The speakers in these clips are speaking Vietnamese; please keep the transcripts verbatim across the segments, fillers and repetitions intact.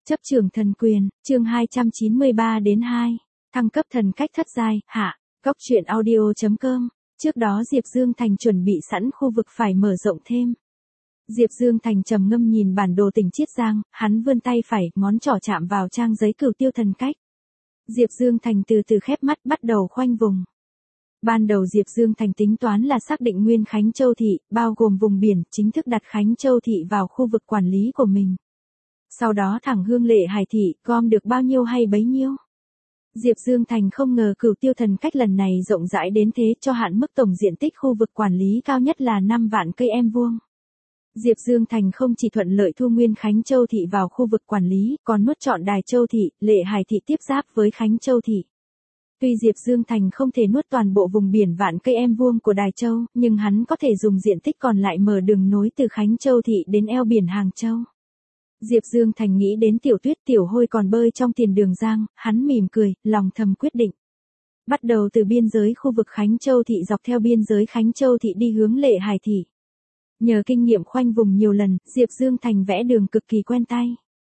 Chấp trưởng thần quyền, chương hai trăm chín mươi ba đến hai. Thăng cấp thần cách thất giai, hạ. Góc truyện audio chấm com. Trước đó Diệp Dương Thành chuẩn bị sẵn khu vực phải mở rộng thêm. Diệp Dương Thành trầm ngâm nhìn bản đồ tỉnh Chiết Giang, hắn vươn tay phải, ngón trỏ chạm vào trang giấy cửu tiêu thần cách. Diệp Dương Thành từ từ khép mắt bắt đầu khoanh vùng. Ban đầu Diệp Dương Thành tính toán là xác định nguyên Khánh Châu Thị, bao gồm vùng biển, chính thức đặt Khánh Châu Thị vào khu vực quản lý của mình. Sau đó thẳng Hương Lệ Hải Thị, gom được bao nhiêu hay bấy nhiêu. Diệp Dương Thành không ngờ cửu tiêu thần cách lần này rộng rãi đến thế, cho hạn mức tổng diện tích khu vực quản lý cao nhất là năm vạn cây em vuông. Diệp Dương Thành không chỉ thuận lợi thu nguyên Khánh Châu Thị vào khu vực quản lý, còn nuốt trọn Đài Châu Thị, Lệ Hải Thị tiếp giáp với Khánh Châu Thị. Tuy Diệp Dương Thành không thể nuốt toàn bộ vùng biển vạn cây em vuông của Đài Châu, nhưng hắn có thể dùng diện tích còn lại mở đường nối từ Khánh Châu Thị đến eo biển Hàng Châu. Diệp Dương Thành nghĩ đến Tiểu Tuyết Tiểu Hôi còn bơi trong tiền đường giang, hắn mỉm cười, lòng thầm quyết định. Bắt đầu từ biên giới khu vực Khánh Châu Thị dọc theo biên giới Khánh Châu Thị đi hướng Lệ Hải Thị. Nhờ kinh nghiệm khoanh vùng nhiều lần, Diệp Dương Thành vẽ đường cực kỳ quen tay.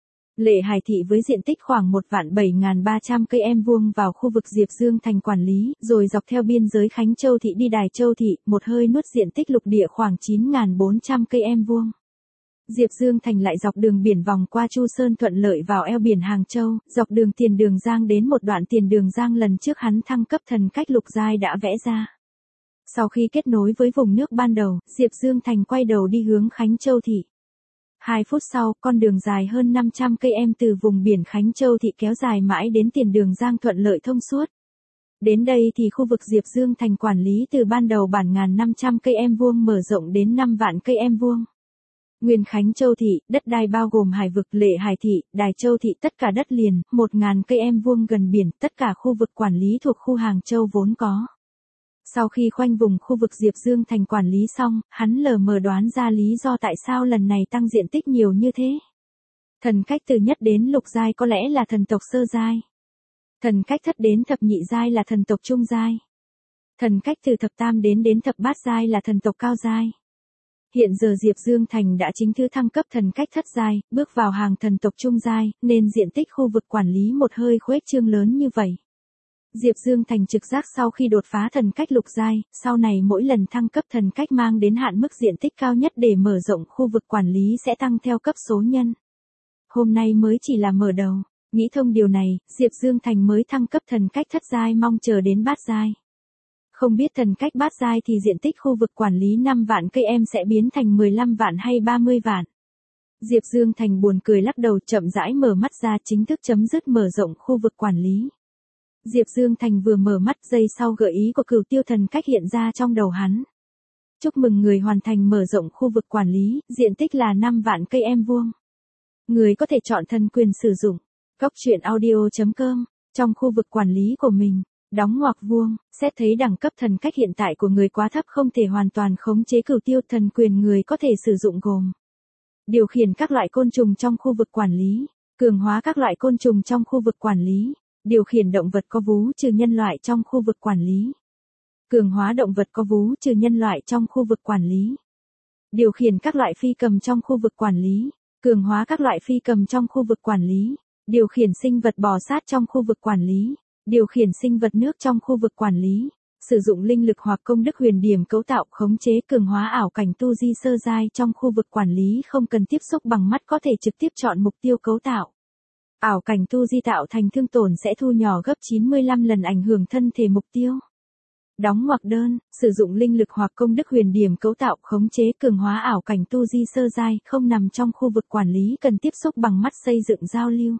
Lệ Hải Thị với diện tích khoảng một vạn bảy nghìn ba trăm cây em vuông vào khu vực Diệp Dương Thành quản lý, rồi dọc theo biên giới Khánh Châu Thị đi Đài Châu Thị, một hơi nuốt diện tích lục địa khoảng chín nghìn bốn trăm cây em vuông. Diệp Dương Thành lại dọc đường biển vòng qua Chu Sơn thuận lợi vào eo biển Hàng Châu, dọc đường tiền đường giang đến một đoạn tiền đường giang lần trước hắn thăng cấp thần cách lục giai đã vẽ ra. Sau khi kết nối với vùng nước ban đầu, Diệp Dương Thành quay đầu đi hướng Khánh Châu Thị. Hai phút sau, con đường dài hơn năm trăm cây em từ vùng biển Khánh Châu Thị kéo dài mãi đến tiền đường giang thuận lợi thông suốt. Đến đây thì khu vực Diệp Dương Thành quản lý từ ban đầu bản một nghìn năm trăm cây em vuông mở rộng đến năm vạn cây em vuông. Nguyên Khánh Châu Thị, đất đai bao gồm Hải vực, Lệ Hải Thị, Đài Châu Thị, tất cả đất liền, một nghìn cây em vuông gần biển, tất cả khu vực quản lý thuộc khu Hàng Châu vốn có. Sau khi khoanh vùng khu vực Diệp Dương Thành quản lý xong, hắn lờ mờ đoán ra lý do tại sao lần này tăng diện tích nhiều như thế. Thần cách từ nhất đến lục giai có lẽ là thần tộc sơ giai. Thần cách thất đến thập nhị giai là thần tộc trung giai. Thần cách từ thập tam đến đến thập bát giai là thần tộc cao giai. Hiện giờ Diệp Dương Thành đã chính thức thăng cấp thần cách thất giai, bước vào hàng thần tộc trung giai, nên diện tích khu vực quản lý một hơi khuếch trương lớn như vậy. Diệp Dương Thành trực giác sau khi đột phá thần cách lục giai, sau này mỗi lần thăng cấp thần cách mang đến hạn mức diện tích cao nhất để mở rộng khu vực quản lý sẽ tăng theo cấp số nhân. Hôm nay mới chỉ là mở đầu, nghĩ thông điều này, Diệp Dương Thành mới thăng cấp thần cách thất giai mong chờ đến bát giai. Không biết thần cách bát giai thì diện tích khu vực quản lý năm vạn cây em sẽ biến thành mười lăm vạn hay ba mươi vạn. Diệp Dương Thành buồn cười lắc đầu chậm rãi mở mắt ra chính thức chấm dứt mở rộng khu vực quản lý. Diệp Dương Thành vừa mở mắt giây sau gợi ý của cửu tiêu thần cách hiện ra trong đầu hắn. Chúc mừng người hoàn thành mở rộng khu vực quản lý, diện tích là năm vạn cây em vuông. Người có thể chọn thần quyền sử dụng. Góc truyện audio chấm com. Trong khu vực quản lý của mình, đóng ngoặc vuông, xét thấy đẳng cấp thần cách hiện tại của người quá thấp không thể hoàn toàn khống chế cửu tiêu thần quyền người có thể sử dụng gồm. Điều khiển các loại côn trùng trong khu vực quản lý, cường hóa các loại côn trùng trong khu vực quản lý. Điều khiển động vật có vú trừ nhân loại trong khu vực quản lý. Cường hóa động vật có vú trừ nhân loại trong khu vực quản lý. Điều khiển các loại phi cầm trong khu vực quản lý. Cường hóa các loại phi cầm trong khu vực quản lý. Điều khiển sinh vật bò sát trong khu vực quản lý. Điều khiển sinh vật nước trong khu vực quản lý. Sử dụng linh lực hoặc công đức huyền điểm cấu tạo khống chế cường hóa ảo cảnh tu di sơ giai trong khu vực quản lý không cần tiếp xúc bằng mắt có thể trực tiếp chọn mục tiêu cấu tạo. Ảo cảnh tu di tạo thành thương tổn sẽ thu nhỏ gấp chín mươi lăm lần ảnh hưởng thân thể mục tiêu. Đóng ngoặc đơn, sử dụng linh lực hoặc công đức huyền điểm cấu tạo khống chế cường hóa ảo cảnh tu di sơ giai không nằm trong khu vực quản lý cần tiếp xúc bằng mắt xây dựng giao lưu.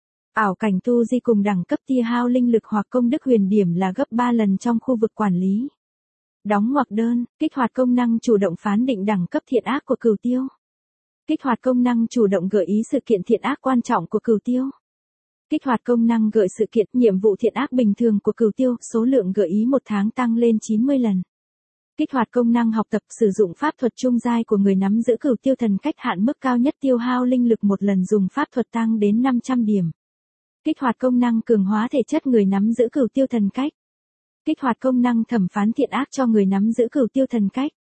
Ảo cảnh tu di cùng đẳng cấp tia hao linh lực hoặc công đức huyền điểm là gấp ba lần trong khu vực quản lý. Đóng ngoặc đơn, kích hoạt công năng chủ động phán định đẳng cấp thiện ác của cửu tiêu. Kích hoạt công năng chủ động gợi ý sự kiện thiện ác quan trọng của cửu tiêu. Kích hoạt công năng gợi sự kiện nhiệm vụ thiện ác bình thường của cửu tiêu, số lượng gợi ý một tháng tăng lên chín mươi lần. Kích hoạt công năng học tập sử dụng pháp thuật trung giai của người nắm giữ cửu tiêu thần cách hạn mức cao nhất tiêu hao linh lực một lần dùng pháp thuật tăng đến năm trăm điểm. Kích hoạt công năng cường hóa thể chất người nắm giữ cửu tiêu thần cách. Kích hoạt công năng thẩm phán thiện ác cho người nắm giữ cửu tiêu thần cách.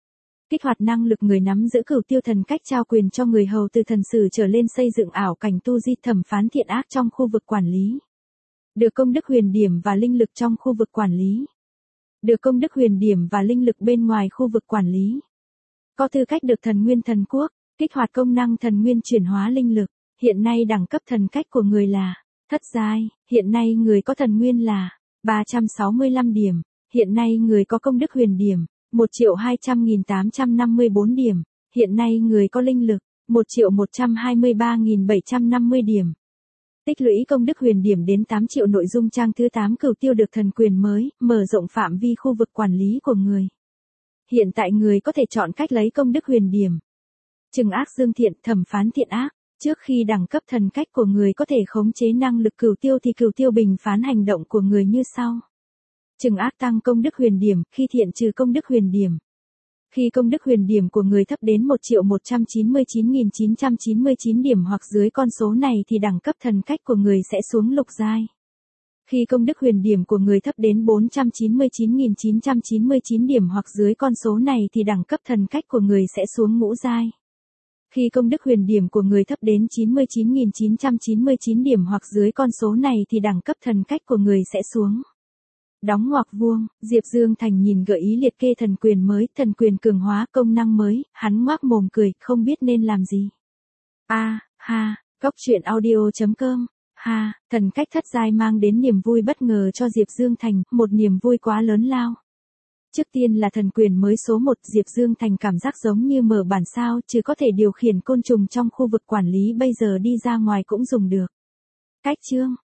Kích hoạt năng lực người nắm giữ cửu tiêu thần cách, trao quyền cho người hầu từ thần sử trở lên xây dựng ảo cảnh tu di thẩm phán thiện ác trong khu vực quản lý. Được công đức huyền điểm và linh lực trong khu vực quản lý. Được công đức huyền điểm và linh lực bên ngoài khu vực quản lý. Có tư cách được thần nguyên thần quốc, kích hoạt công năng thần nguyên chuyển hóa linh lực. Hiện nay đẳng cấp thần cách của người là thất giai, hiện nay người có thần nguyên là ba trăm sáu mươi lăm điểm, hiện nay người có công đức huyền điểm một triệu hai trăm nghìn tám trăm năm mươi bốn điểm, hiện nay người có linh lực một triệu một trăm hai mươi ba nghìn bảy trăm năm mươi điểm. Tích lũy công đức huyền điểm đến tám triệu. Nội dung trang thứ tám cửu tiêu được thần quyền mới, mở rộng phạm vi khu vực quản lý của người. Hiện tại người có thể chọn cách lấy công đức huyền điểm. Trừng ác dương thiện, thẩm phán thiện ác. Trước khi đẳng cấp thần cách của người có thể khống chế năng lực cửu tiêu thì cửu tiêu bình phán hành động của người như sau. Trừng ác tăng công đức huyền điểm, khi thiện trừ công đức huyền điểm. Khi công đức huyền điểm của người thấp đến một triệu một trăm chín mươi chín nghìn chín trăm chín mươi chín điểm hoặc dưới con số này thì đẳng cấp thần cách của người sẽ xuống lục giai. Khi công đức huyền điểm của người thấp đến bốn trăm chín mươi chín nghìn chín trăm chín mươi chín điểm hoặc dưới con số này thì đẳng cấp thần cách của người sẽ xuống ngũ giai. Khi công đức huyền điểm của người thấp đến chín mươi chín nghìn chín trăm chín mươi chín điểm hoặc dưới con số này thì đẳng cấp thần cách của người sẽ xuống đóng ngoặc vuông. Diệp Dương Thành nhìn gợi ý liệt kê thần quyền mới, thần quyền cường hóa, công năng mới, hắn ngoác mồm cười, không biết nên làm gì. A, à, ha, góc truyện audio chấm com. Ha, thần cách thất giai mang đến niềm vui bất ngờ cho Diệp Dương Thành, một niềm vui quá lớn lao. Trước tiên là thần quyền mới số một, Diệp Dương Thành cảm giác giống như mở bản sao, chứ có thể điều khiển côn trùng trong khu vực quản lý bây giờ đi ra ngoài cũng dùng được. Cách chương